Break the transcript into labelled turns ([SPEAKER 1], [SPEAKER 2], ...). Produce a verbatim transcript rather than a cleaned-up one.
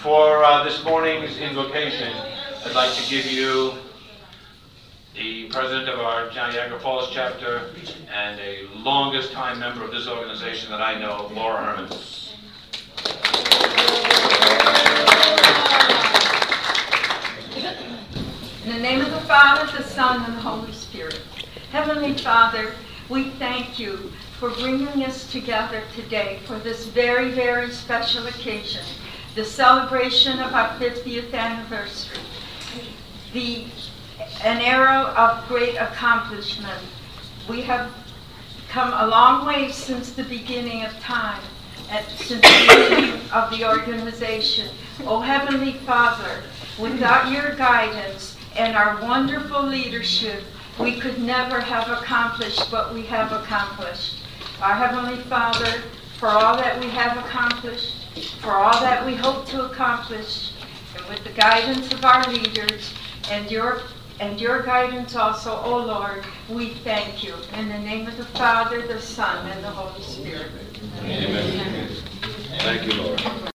[SPEAKER 1] For uh, this morning's invocation, I'd like to give you the president of our Niagara Falls chapter and a longest time member of this organization that I know, Laura Herman.
[SPEAKER 2] In the name of the Father, the Son, and the Holy Spirit. Heavenly Father, we thank you for bringing us together today for this very, very special occasion, the celebration of our fiftieth anniversary, the, an era of great accomplishment. We have come a long way since the beginning of time, and since the beginning of the organization. Oh, Heavenly Father, without your guidance and our wonderful leadership, we could never have accomplished what we have accomplished. Our Heavenly Father, for all that we have accomplished, for all that we hope to accomplish, and with the guidance of our leaders and your and your guidance also, oh Lord, we thank you. In the name of the Father, the Son, and the Holy Spirit.
[SPEAKER 1] Amen. Thank you, Lord.